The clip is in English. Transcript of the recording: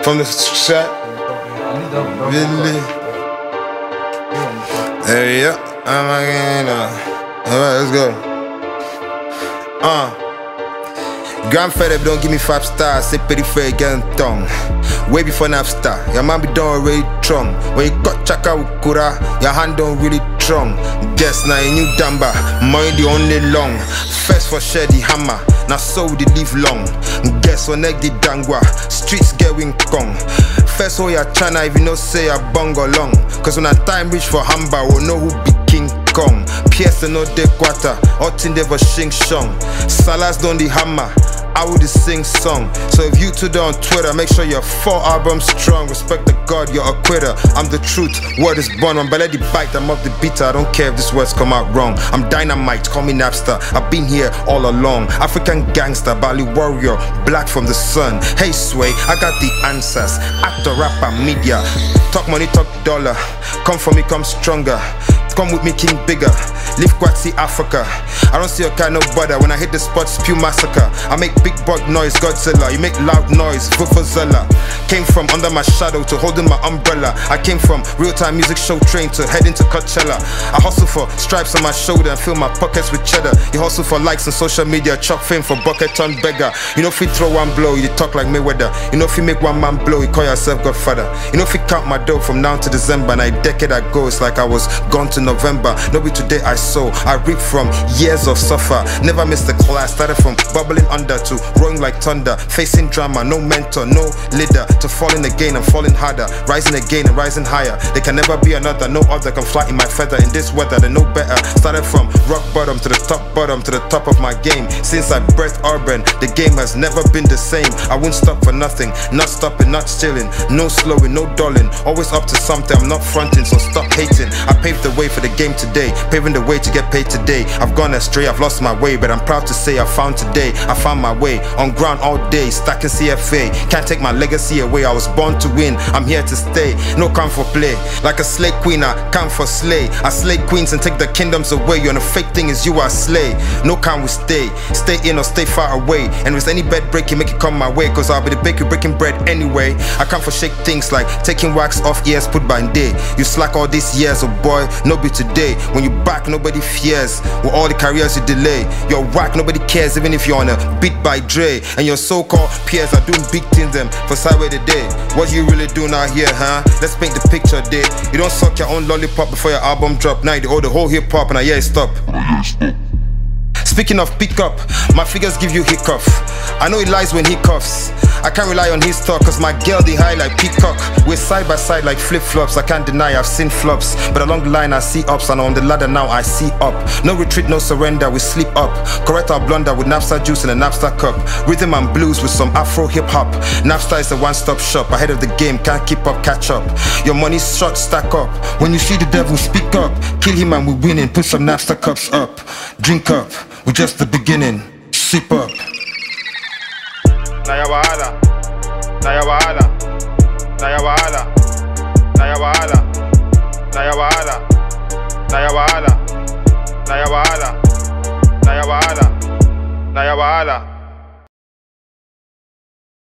from the shot. Really? Hey, yeah. Alright, let's go. Grand Fed don't give me 5 stars, say pretty fair getting tongue. Way before Napstar, your man be done already strong. When you got Chaka Ukura, your hand don't really strong. Guess now you new Damba, money the only long. First for share the hammer, now so they live long. Guess what neck the dangwa, streets get wing kong. First how ya China if you know say ya bongo long. Cause when a time reach for Hamba, we'll know who be King Kong. Pierce no de quarter, all thing they for shing shong. Salas don't the hammer, I would sing song. So if you two on Twitter, make sure your 4 albums strong. Respect the God, you're a quitter. I'm the truth, word is born. I'm belly the bite, I'm up the beater. I don't care if these words come out wrong. I'm dynamite, call me Napster. I've been here all along. African gangster, Bali warrior, black from the sun. Hey Sway, I got the answers. Actor, rapper, media. Talk money, talk dollar. Come for me, come stronger. Come with me, king bigger. Live Kwatsi, Africa. I don't see a kind of bother. When I hit the spot, spew massacre. I make big bug noise, Godzilla. You make loud noise, Vuvuzela. Came from under my shadow to holding my umbrella. I came from real-time music show train to heading to Coachella. I hustle for stripes on my shoulder and fill my pockets with cheddar. You hustle for likes on social media, chop fame for bucket ton beggar. You know if you throw one blow, you talk like Mayweather. You know if you make one man blow, you call yourself Godfather. You know if you count my dough from now to December, and a decade ago, it's like I was gone to November. No be today I sow, I reap from years of suffer. Never missed a class, started from bubbling under to roaring like thunder. Facing drama, no mentor, no leader. To falling again and falling harder, rising again and rising higher. There can never be another, no other can fly in my feather. In this weather, they know better. Started from rock bottom to the top bottom to the top of my game. Since I birthed Urban, the game has never been the same. I won't stop for nothing, not stopping, not chilling. No slowing, no dulling, always up to something. I'm not fronting, so stop hating. I paved the way for the game today, paving the way to get paid today. I've gone astray, I've lost my way, but I'm proud to say I found today. I found my way, on ground all day, stacking CFA. Can't take my legacy away, I was born to win, I'm here to stay. No come for play, like a slay queen I come for slay. I slay queens and take the kingdoms away. You on a fake thing is you I slay. No can we stay in or stay far away. And with any bed break you make it come my way, cause I'll be the baker breaking bread anyway. I come for shake things like taking wax off ears put by day. You slack all these years, oh boy, no be today. When you back nobody fears, with all the careers you delay. You're whack, nobody cares even if you're on a beat by Dre. And your so-called peers are doing big things them for sideway today. What you really doing out here, huh? Let's paint the picture, day. You don't suck your own lollipop before your album drop. Now you owe the whole hip-hop and I hear it stop. Speaking of pickup, my figures give you hiccup. I know he lies when he coughs. I can't rely on his talk, cause my girl the high like peacock. We're side by side like flip-flops. I can't deny I've seen flops, but along the line I see ups, and on the ladder now I see up. No retreat, no surrender, we sleep up. Correct our blunder with Napstar juice in a Napstar cup. Rhythm and blues with some Afro hip-hop. Napstar is a one-stop shop, ahead of the game, can't keep up, catch up. Your money's short, stack up. When you see the devil, speak up. Kill him and we winning, put some Napstar cups up. Drink up, we're just the beginning. Sip up. Naya wahala, Naya wahala, Naya wahala.